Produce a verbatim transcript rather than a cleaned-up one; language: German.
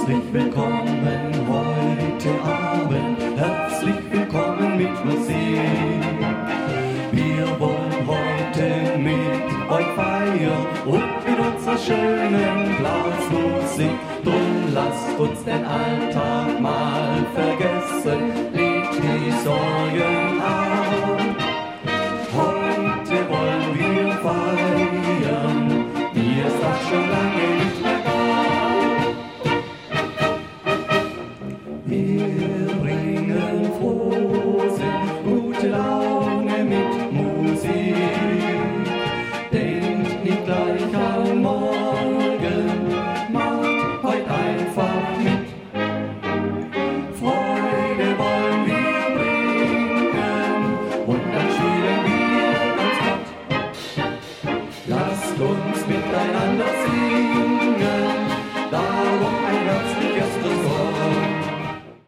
Herzlich willkommen heute Abend, herzlich willkommen mit Musik. Wir wollen heute mit euch feiern und mit unserer schönen Blasmusik. Drum lasst uns den Alltag mal vergessen, legt die Sorgen ab. Heute wollen wir feiern, wie es das schon lange nicht mehr gab. Wir bringen Frohsinn, gute Laune mit Musik. Denkt nicht gleich an morgen, macht heute einfach mit. Freude wollen wir bringen und dann spielen wir ganz glatt. Lasst uns miteinander